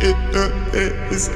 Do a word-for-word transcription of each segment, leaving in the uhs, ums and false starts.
это is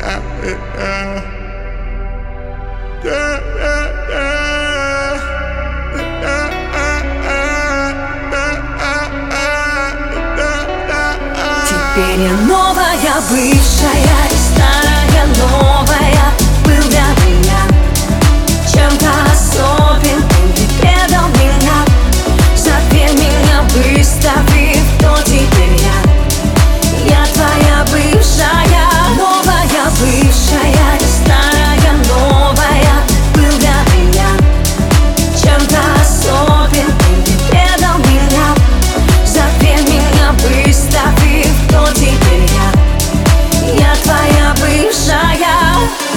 Теперь я новая, бывшая и старая новая. Был для меня чем-то особенным, ты предал меня, забей меня, выставив, кто теперь я. Я твоя бывшая, новая, бывшая и старая новая. Был для меня чем-то особенным, ты предал меня, забей меня, выставив, кто теперь я. Я твоя бывшая.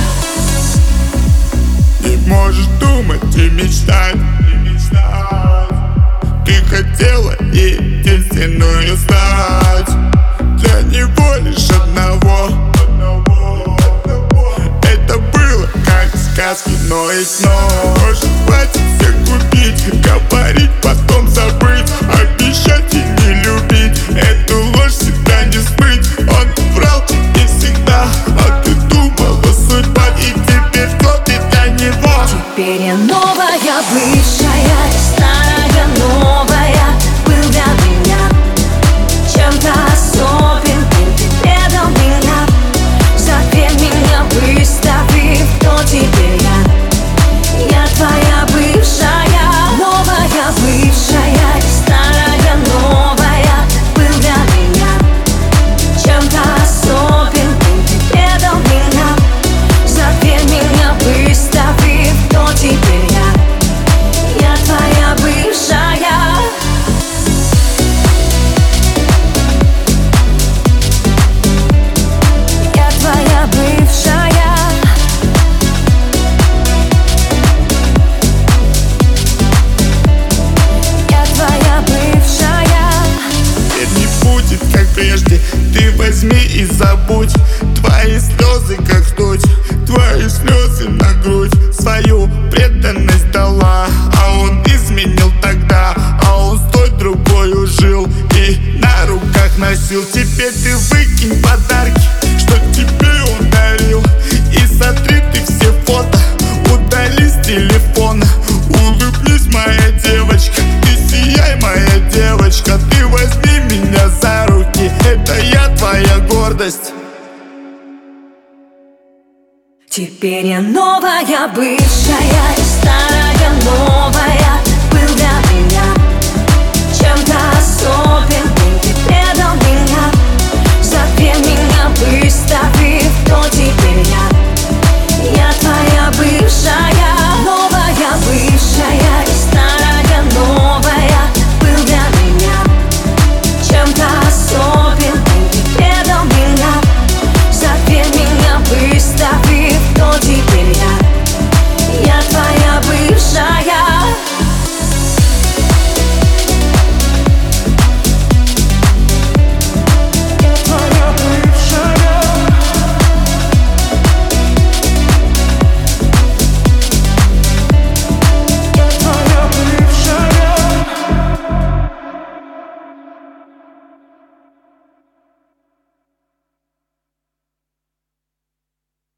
Не можешь думать и мечтать, и мечтать. Ты хотела единственную стать, для него лишь одного. Это было как в сказке, но и снова. Может, хватит всех купить, говорить, потом забыть, обещать и не любить. Эту ложь всегда не смыть. Он врал тебе всегда, а ты думала судьба, и теперь кто ты для него? Теперь я новая, бывшая и старая новая. Был для меня чем-то особенным, ты предал меня, забей меня, выставив, кто теперь я. Я твоя бывшая, новая, бывшая и старая новая. Был для меня чем-то особенным, ты предал меня, забей меня, выставив, кто теперь я. Я твоя бывшая. Я твоя бывшая. Я твоя бывшая. Теперь не будет, как прежде. Ты возьми и забудь твои слезы, как ртуть. Твои слезы на грудь свою преданность дала. А он изменил тогда, а он с той другой жил и на руках носил. Теперь ты выкинь подарки, что тебе он дарил, и сотри ты все фото, удали с телефона. Улыбнись, моя девочка, ты сияй, моя девочка. Ты возьми меня за руки, это я твоя гордость. Теперь я новая, бывшая и старая новая.